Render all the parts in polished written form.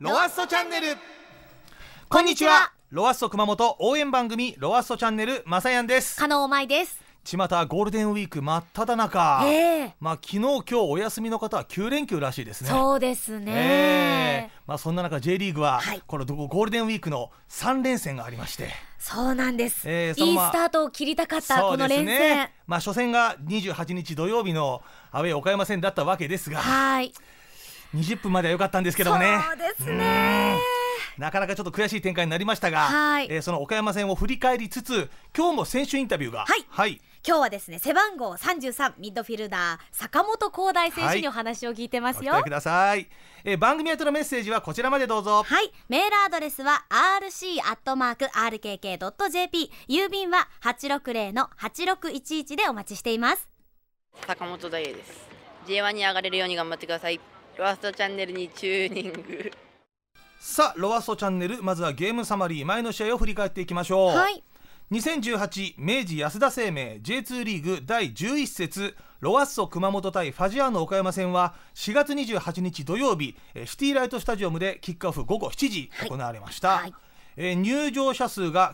ロワッソチャンネル。こんにちは。ロワッソ熊本応援番組ロワッソチャンネルまさやんです。 加納舞です。 巷はゴールデンウィーク真っ只中、昨日今日お休みの方は9連休らしいですね。 そうですね、 そんな中 J リーグは、このゴールデンウィークの3連戦がありまして、 そうなんです、いいそのスタートを切りたかったこの連戦、 初戦が28日土曜日のアウェー岡山戦だったわけですが、20分までは良かったんですけどもね。 そうですね、 なかなかちょっと悔しい展開になりましたが、その岡山戦を振り返りつつ、今日も選手インタビューが、 今日はですね、背番号33ミッドフィルダー坂本光大選手にお話を聞いてますよ。 お聞きください。番組宛てのメッセージはこちらまでどうぞ。 メールアドレスは rc@rkk.jp、 郵便は 860-8611 でお待ちしています。 坂本大です。 J1 に上がれるように頑張ってください。ロワッソチャンネルにチューニング。 さあロワッソチャンネル、まずはゲームサマリー、前の試合を振り返っていきましょう。2018明治安田生命 J2 リーグ第11節ロワッソ熊本対ファジアーノ岡山戦は4月28日土曜日、シティライトスタジアムでキックオフ午後7時行われました。入場者数が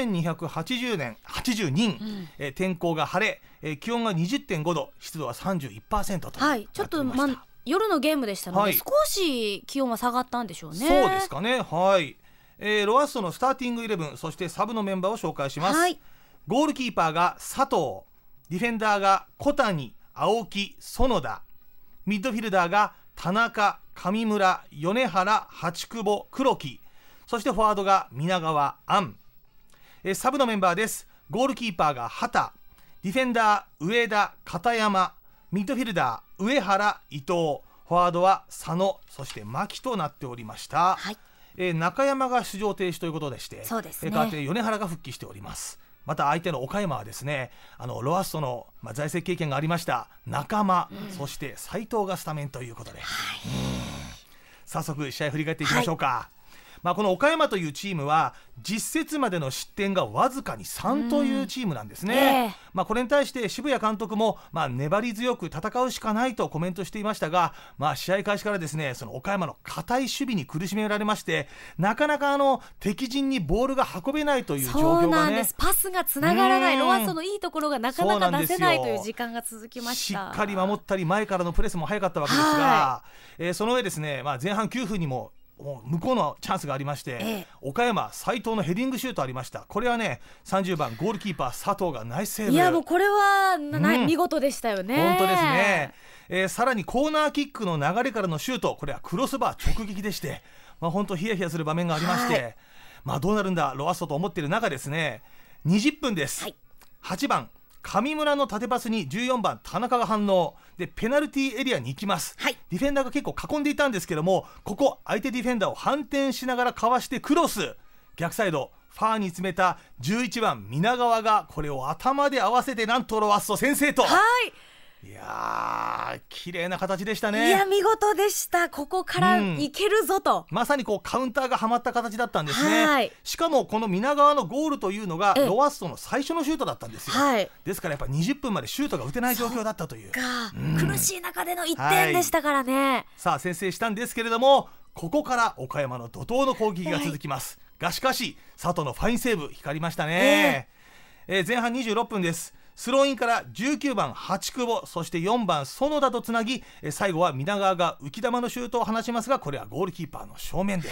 9280人、天候が晴れ、気温が 20.5 度、湿度は 31% となっておりました。 ちょっと夜のゲームでしたので、少し気温は下がったんでしょうね。 そうですかね。ロワッソのスターティングイレブン、そしてサブのメンバーを紹介します。ゴールキーパーが佐藤、ディフェンダーが小谷、青木、園田、ミッドフィルダーが田中、上村、米原、八久保、黒木、そしてフォワードが皆川、安。サブのメンバーです。ゴールキーパーが畑、ディフェンダー上田、片山、ミッドフィルダー上原、伊藤、フォワードは佐野、そして牧となっておりました。中山が出場停止ということでして、代わって米原が復帰しております。また相手の岡山はですね、ロワッソの、在籍経験がありました仲間、そして斉藤がスタメンということで、早速試合振り返っていきましょうか。この岡山というチームは実節までの失点がわずかに3というチームなんですね。これに対して渋谷監督も、粘り強く戦うしかないとコメントしていましたが、試合開始からですね、その岡山の堅い守備に苦しめられまして、なかなか敵陣にボールが運べないという状況がね。 そうなんです。パスがつながらない、ロワッソのいいところがなかなか出せないという時間が続きました。 しっかり守ったり前からのプレスも早かったわけですが、その上ですね、前半9分にも向こうのチャンスがありまして、岡山斉藤のヘディングシュートありました。これはね、30番ゴールキーパー佐藤がナイスセーブ。 いやもうこれは、見事でしたよね。 本当ですね。さらにコーナーキックの流れからのシュート、これはクロスバー直撃でして、本当ヒヤヒヤする場面がありまして、どうなるんだロワッソと思っている中ですね、20分です。8番上村の縦パスに14番田中が反応でペナルティーエリアに行きます。ディフェンダーが結構囲んでいたんですけども、ここ相手ディフェンダーを反転しながらかわしてクロス、逆サイドファーに詰めた11番皆川がこれを頭で合わせて、なんとロワッソ先制と。いやー綺麗な形でしたね。 いや見事でした。ここからいけるぞと、 まさにカウンターがはまった形だったんですね。しかもこの皆川のゴールというのがロワッソの最初のシュートだったんですよ。ですからやっぱ20分までシュートが打てない状況だったという、 苦しい中での1点でしたからね。 さあ先制したんですけれども、ここから岡山の怒涛の攻撃が続きます。がしかし佐藤のファインセーブ光りましたね。前半26分です。スローインから19番八久保、そして4番園田とつなぎ、最後は皆川が浮き球のシュートを放ちますが、これはゴールキーパーの正面です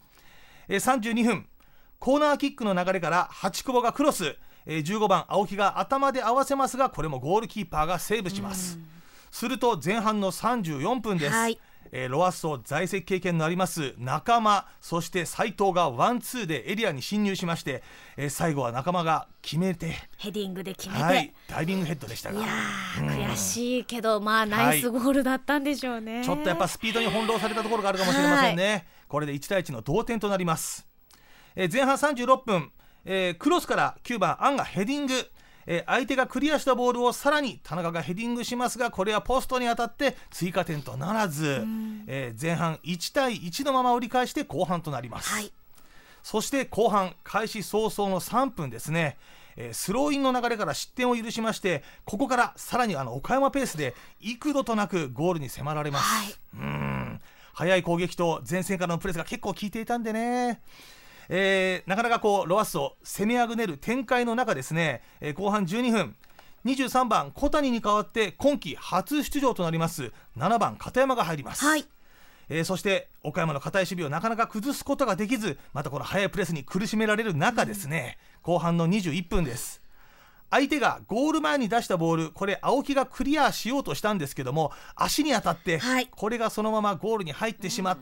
。32分コーナーキックの流れから八久保がクロス、15番青木が頭で合わせますが、これもゴールキーパーがセーブします。すると前半の34分です。ロワッソ在籍経験のあります仲間、そして斉藤がワンツーでエリアに侵入しまして、最後は仲間が決めてヘディングで決めて、 ダイビングヘッドでしたが、 いや悔しいけどナイスゴールだったんでしょうね。 ちょっとやっぱスピードに翻弄されたところがあるかもしれませんね。これで1対1の同点となります。前半36分、クロスから9番アンがヘディング、相手がクリアしたボールをさらに田中がヘディングしますが、これはポストに当たって追加点とならず、前半1対1のまま折り返して後半となります。そして後半開始早々の3分ですね、スローインの流れから失点を許しまして、ここからさらに岡山ペースで幾度となくゴールに迫られます。 速い攻撃と前線からのプレスが結構効いていたんでね、なかなかロアッソ攻めあぐねる展開の中ですね、後半12分23番小谷に代わって今季初出場となります7番片山が入ります、 はい。 そして岡山の堅い守備をなかなか崩すことができず、またこの速いプレスに苦しめられる中ですね、後半の21分です。相手がゴール前に出したボール、これ青木がクリアしようとしたんですけども、足に当たって、 はい、 これがそのままゴールに入ってしまって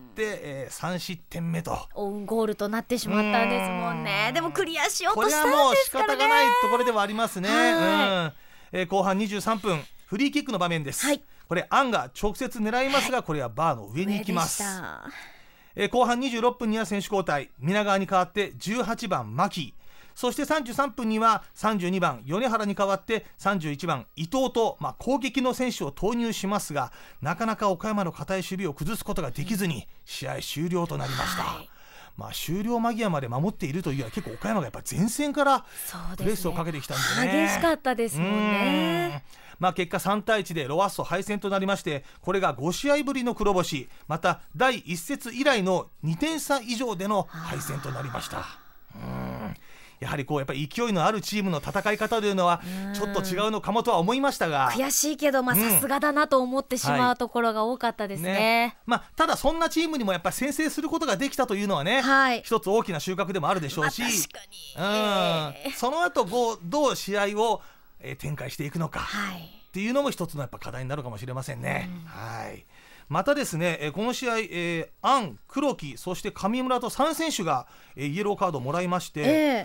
、3失点目とオウンゴールとなってしまったんですもんね。でもクリアしようとしたんですからね。 これはもう仕方がないところではありますね、後半23分フリーキックの場面です、はい、これアンが直接狙いますが、これはバーの上に行きます。後半26分には選手交代、皆川に代わって18番牧、そして33分には32番米原に代わって31番伊藤と、攻撃の選手を投入しますが、なかなか岡山の堅い守備を崩すことができずに試合終了となりました、はい。終了間際まで守っているというよりは、結構岡山がやっぱ前線からプレスをかけてきたんでね、 激しかったですもんね。 結果3対1でロアッソ敗戦となりまして、これが5試合ぶりの黒星、また第1節以来の2点差以上での敗戦となりました。やはりやっぱり勢いのあるチームの戦い方というのはちょっと違うのかもとは思いましたが、 悔しいけどさすがだなと思ってしまうところが多かったですね。 ただそんなチームにもやっぱり先制することができたというのはね、一つ大きな収穫でもあるでしょうし、 確かに、 その後どう試合を展開していくのかっていうのも一つのやっぱ課題になるかもしれませんね、またですね、この試合、アン、黒木、そして上村と3選手が、イエローカードをもらいまして、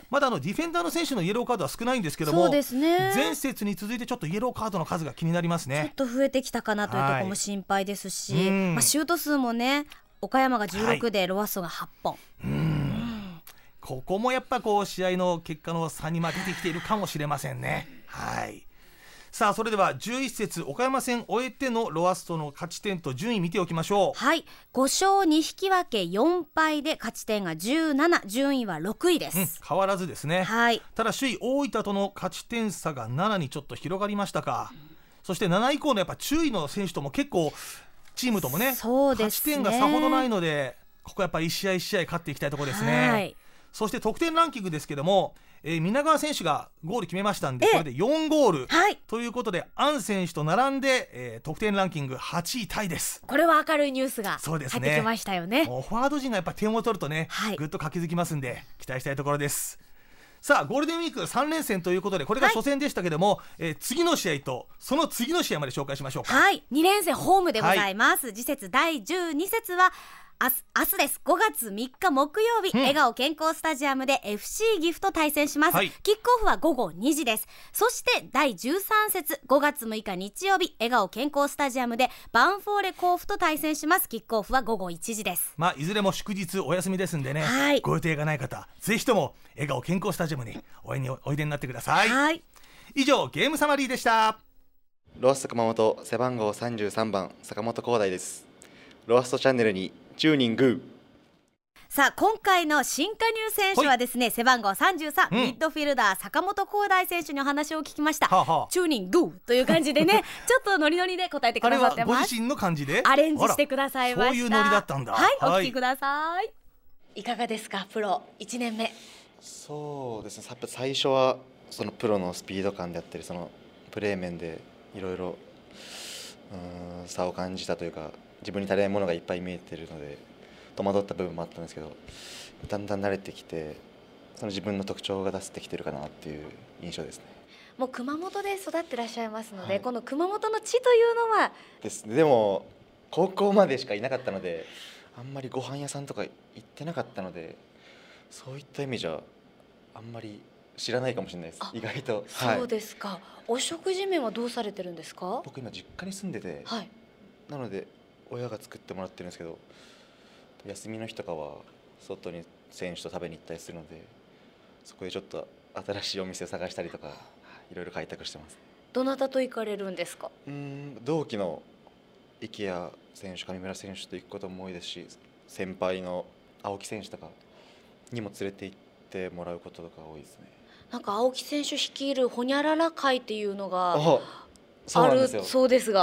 まだディフェンダーの選手のイエローカードは少ないんですけども、 そうですね、 前節に続いてちょっとイエローカードの数が気になりますね。 ちょっと増えてきたかなというところも心配ですし、シュート数もね、岡山が16でロアッソが8本、 ここもやっぱ試合の結果の差に出てきているかもしれませんね。さあ、それでは11節岡山戦終えてのロアッソの勝ち点と順位見ておきましょう。 5勝2引き分け4敗で勝ち点が17、順位は6位です、 変わらずですね、ただ首位大分との勝ち点差が7にちょっと広がりましたか、そして7以降のやっぱ注意の選手とも結構チームともね、勝ち点がさほどないので、ここやっぱり1試合1試合勝っていきたいところですね。そして得点ランキングですけども、皆川選手がゴール決めましたんで、これで4ゴール、ということでアン選手と並んで、得点ランキング8位タイです。 これは明るいニュースが入ってきましたよね。 フォワード陣がやっぱ点を取るとね、ぐっと活気づきますんで期待したいところです。さあ、ゴールデンウィーク3連戦ということで、これが初戦でしたけども、次の試合とその次の試合まで紹介しましょうか。 2連戦ホームでございます、次節第12節は明日です。5月3日木曜日、笑顔健康スタジアムで FC 岐阜と対戦します、キックオフは午後2時です。そして第13節5月6日日曜日、笑顔健康スタジアムでバンフォーレ甲府と対戦します。キックオフは午後1時です。 いずれも祝日お休みですんでね、ご予定がない方ぜひとも笑顔健康スタジアムにおいでになってください。以上、ゲームサマリーでした。 ロアッソ熊本背番号33番坂本光大です。ロアッソチャンネルにチューニング。 さあ、今回の新加入選手はですね、背番号33、ミッドフィルダー坂本光大選手にお話を聞きました。チューニングという感じでねちょっとノリノリで答えてくださってます。 あれはご自身の感じでアレンジしてくださいました。 そういうノリだったんだ。 お聞きください。いかがですか、プロ1年目。 そうですね、最初はそのプロのスピード感であったり、そのプレー面でいろいろ差を感じたというか、自分に足りないものがいっぱい見えているので戸惑った部分もあったんですけど、だんだん慣れてきて、その自分の特徴が出せてきてるかなっていう印象ですね。 もう熊本で育ってらっしゃいますので、この熊本の地というのはですね。でも高校までしかいなかったので、あんまりご飯屋さんとか行ってなかったので、そういった意味じゃあんまり知らないかもしれないです。意外と。 そうですか、お食事面はどうされてるんですか？ 僕今実家に住んでて、なので親が作ってもらってるんですけど、休みの日とかは外に選手と食べに行ったりするので、そこでちょっと新しいお店を探したりとか、いろいろ開拓してます。 どなたと行かれるんですか？ 同期の池谷選手、上村選手と行くことも多いですし、先輩の青木選手とかにも連れて行ってもらうこととか多いですね。 なんか青木選手率いるホニャララ会っていうのがあるそうなんですよ。 そうですが、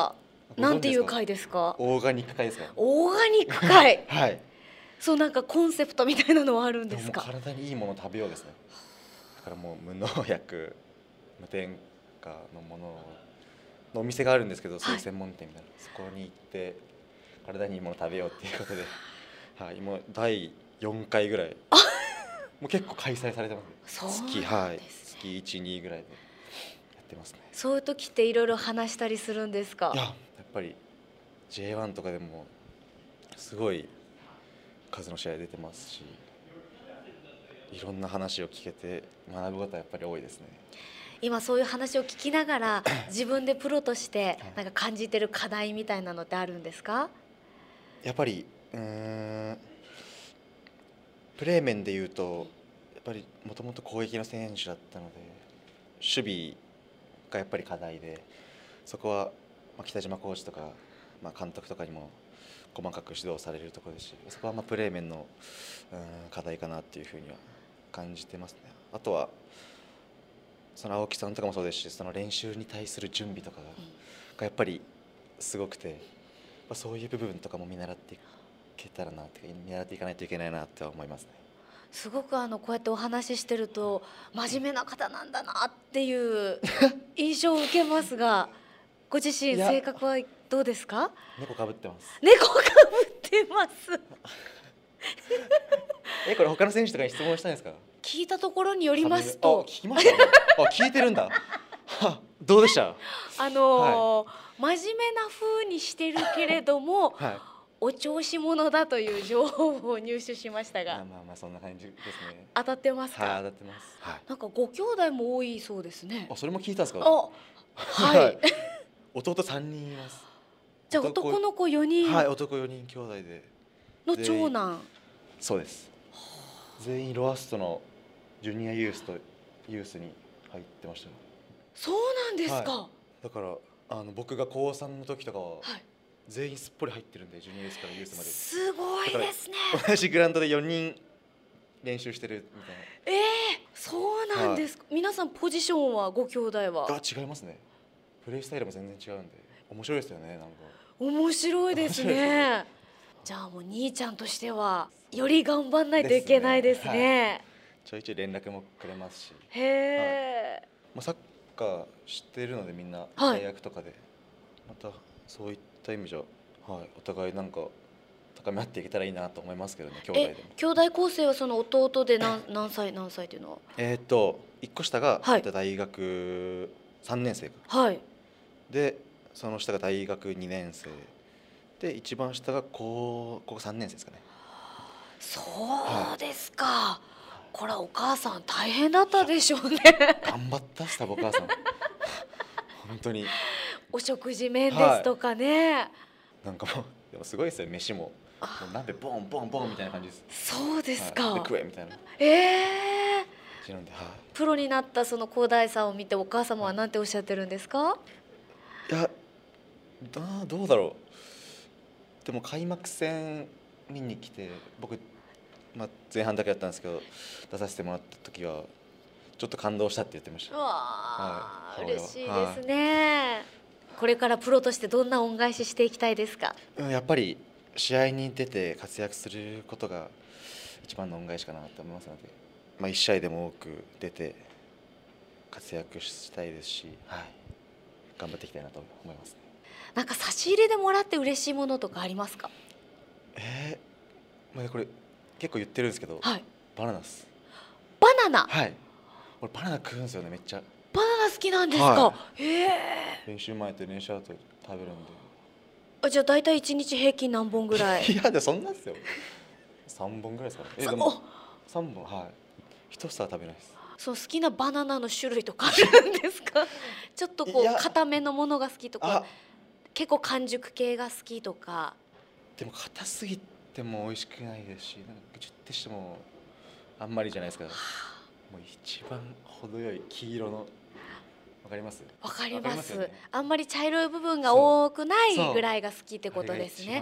なんていう会ですか？ オーガニック会ですか？ オーガニック会はい。 そうなんかコンセプトみたいなのはあるんですか？ もう体にいいものを食べようですね。だからもう無農薬無添加のもののお店があるんですけど、そういう専門店みたいな、そこに行って体にいいものを食べようっていうことで、はい、もう第4回ぐらいもう結構開催されてますね。月月1、2ぐらいでやってますね。 そういう時っていろいろ話したりするんですか？ いや、やっぱり J1 とかでもすごい数の試合出てますし、いろんな話を聞けて学ぶことはやっぱり多いですね。 今そういう話を聞きながら自分でプロとしてなんか感じてる課題みたいなのってあるんですか？ やっぱりプレー面でいうと、やっぱりもともと攻撃の選手だったので守備がやっぱり課題で、そこは北島コーチとか監督とかにも細かく指導されるところですし、そこはプレー面の課題かなっていうふうには感じてますね。あとはその青木さんとかもそうですし、その練習に対する準備とかがやっぱりすごくて、そういう部分とかも見習っていけたらなって、見習っていかないといけないなって思いますね。 すごくこうやってお話ししてると真面目な方なんだなっていう印象を受けますが、ご自身性格はどうですか？ 猫かぶってます。 猫かぶってますこれ他の選手とかに質問したいんですか？ 聞いたところによりますと、 聞きましたね。聞いてるんだどうでした？ 真面目な風にしてるけれども、はい、お調子者だという情報を入手しましたが、 そんな感じですね。 当たってますか？ はい、当たってます。 なんかご兄弟も多いそうですね。 それも聞いたんですか？ はい弟3人います。 じゃあ男の子4人。 はい、男4人兄弟での長男。 そうです。全員ロアストのジュニアユースとユースに入ってました。 そうなんですか？ はい、だから僕が高3の時とかは、全員すっぽり入ってるんで、ジュニアユースからユースまで。 すごいですね。 同じグラウンドで4人練習してるみたいな。 そうなんですか？皆さんポジションはご兄弟は？ 違いますね。プレースタイルも全然違うんで面白いですよね。なんか面白いですね。じゃあもう兄ちゃんとしてはより頑張んないといけないですね。 ちょいちょい連絡もくれますし。 へえ。 サッカー知っているのでみんな大学とかで、またそういった意味じゃ、お互いなんか高め合っていけたらいいなと思いますけどね。兄弟でも。兄弟構成はその弟で何歳というのは ？1個下が大学3年生か。でその下が大学2年生で、一番下が高校3年生ですかね。 そうですか。これはお母さん大変だったでしょうね。 頑張ったっす、お母さん本当にお食事面ですとかね、 なんかもうでもすごいですよ。飯も鍋ボンボンボンみたいな感じです。 そうですか。 で食えみたいな。 プロになったその広大さんを見てお母様は何ておっしゃってるんですか？ いやどうだろう。でも開幕戦見に来て、僕前半だけだったんですけど、出させてもらった時はちょっと感動したって言ってました。 嬉しいですね。これからプロとしてどんな恩返ししていきたいですか？ やっぱり試合に出て活躍することが一番の恩返しかなと思いますので、1試合でも多く出て活躍したいですし、頑張っていきたいなと思いますね。 なんか差し入れでもらって嬉しいものとかありますか？ これ結構言ってるんですけど、バナナです。 バナナ？ 俺バナナ食うんですよね、めっちゃ。 バナナ好きなんですか？ 練習前と練習後食べるんで。じゃあ大体1日平均何本ぐらい？ いや、そんなんですよ。3本ぐらいですかね。でも3本、1房は食べないです。 好きなバナナの種類とかあるんですか？ちょっと固めのものが好きとか、結構完熟系が好きとか。 でも硬すぎても美味しくないですし、なんかぐちゅってしてもあんまりじゃないですか。もう一番程よい黄色の、わかります？ わかります。あんまり茶色い部分が多くないぐらいが好きってことですね。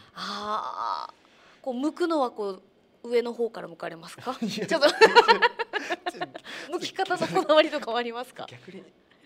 剥くのは上の方から剥かれますか？ちょっと剥き方のこだわりとかはありますか？ 逆に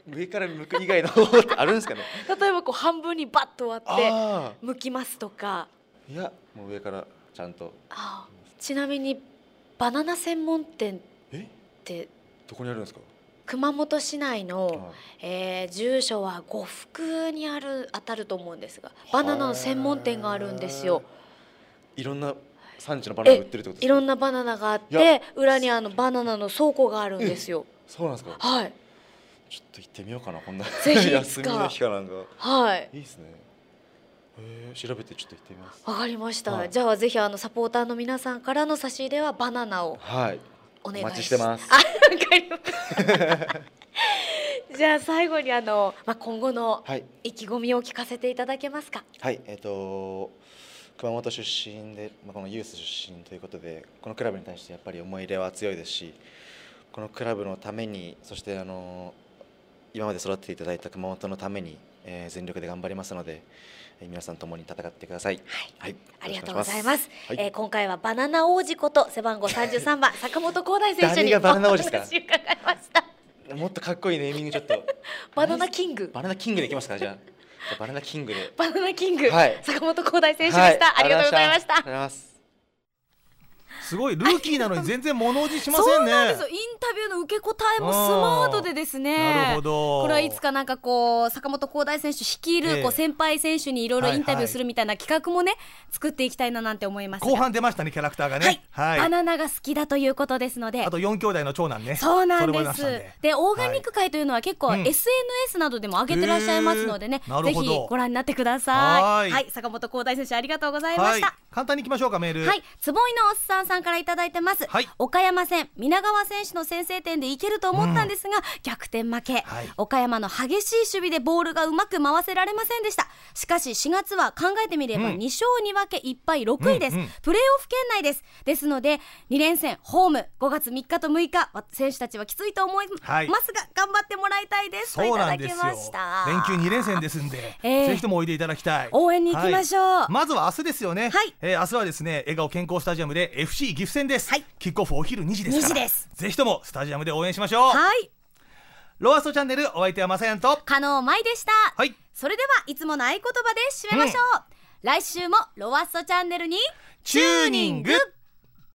上から向く以外の方法ってあるんですかね。 例えばこう半分にバッと割ってあ剥きますとか。 いやもう上からちゃんと。 ちなみにバナナ専門店ってどこにあるんですか。 熊本市内の、 は住所は呉服に当たると思うんですが、バナナの専門店があるんですよ。 いろんな産地のバナナが売ってるってことですか。 いろんなバナナがあっいやて、裏にバナナの倉庫があるんですよ。 そうなんですか。 はい。 ちょっと行ってみようかな、こんなぜひ休みの日かなんか。 はい。 いいですね。調べてちょっと行ってみます。 わかりました。 はいじゃあぜひサポーターの皆さんからの差し入れはバナナをはい。 お願いお待ちしてます。 わかりましたじゃあ最後に今後のはい。 意気込みを聞かせていただけますか。 はい。熊本出身で、このユース出身ということで、このクラブに対してやっぱり思い入れは強いですし、このクラブのために、そして今まで育てていただいた熊本のために、全力で頑張りますので、皆さんともに戦ってください。はい。 ありがとうございます。 はい今回はバナナ王子こと背番号33番坂本光大選手に誰がバナナ王子ですかお話伺いましたもっとかっこいいネーミングちょっと。 バナナキングバナナキングでいきますか、じゃあ。バナナキングで。 バナナキング、 はい坂本光大選手でした、ありがとうございました。 ありがとうございます。 すごいルーキーなのに全然物おじしませんね。 そうなんですよ。インタビューの受け答えもスマートでですね。 なるほど。 これはいつか坂本光大選手率いる先輩選手にいろいろインタビューするみたいな企画もね、作っていきたいななんて思いますが。 後半出ましたね、キャラクターがね。 はい。バナナが好きだということですので。 あと4兄弟の長男ね。 そうなんです。 でオーガニック会というのは結構 SNS などでも上げてらっしゃいますのでね、ぜひご覧になってください。はい。坂本光大選手ありがとうございました。 簡単にいきましょうか、メール。 はい。つぼいのおっさんさんからいただいてます。 はい、 岡山戦皆川選手の先制点でいけると思ったんですが、逆転負け、岡山の激しい守備でボールがうまく回せられませんでした。しかし4月は考えてみれば2勝2分け1敗6位です、プレーオフ圏内ですので2連戦ホーム5月3日と6日選手たちはきついと思いますが、頑張ってもらいたいですといただきました。 連休2連戦ですんで、ぜひともおいでいただきたい。 応援に行きましょう。 まずは明日ですよね。明日はですね、笑顔健康スタジアムで FC 岐阜戦です。キックオフお昼2時ですから、ぜひともスタジアムで応援しましょう。ロアストチャンネル、お相手はまさやんと加納舞でした。それではいつもの合言葉で締めましょう。来週もロアストチャンネルにチューニング。